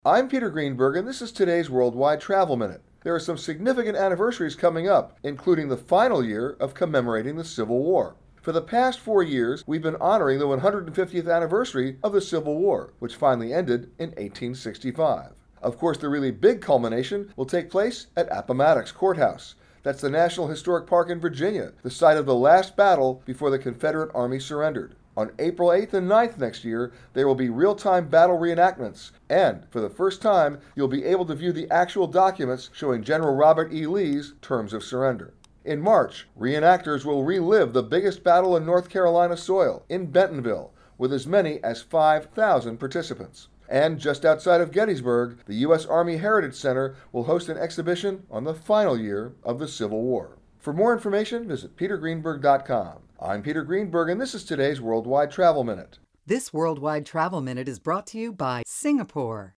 I'm Peter Greenberg, and this is today's Worldwide Travel Minute. There are some significant anniversaries coming up, including the final year of commemorating the Civil War. For the past 4 years, we've been honoring the 150th anniversary of the Civil War, which finally ended in 1865. Of course, the really big culmination will take place at Appomattox Courthouse. That's the National Historic Park in Virginia, the site of the last battle before the Confederate Army surrendered. On April 8th and 9th next year, there will be real-time battle reenactments, and for the first time, you'll be able to view the actual documents showing General Robert E. Lee's terms of surrender. In March, reenactors will relive the biggest battle in North Carolina soil, in Bentonville, with as many as 5,000 participants. And just outside of Gettysburg, the U.S. Army Heritage Center will host an exhibition on the final year of the Civil War. For more information, visit petergreenberg.com. I'm Peter Greenberg, and this is today's Worldwide Travel Minute. This Worldwide Travel Minute is brought to you by Singapore.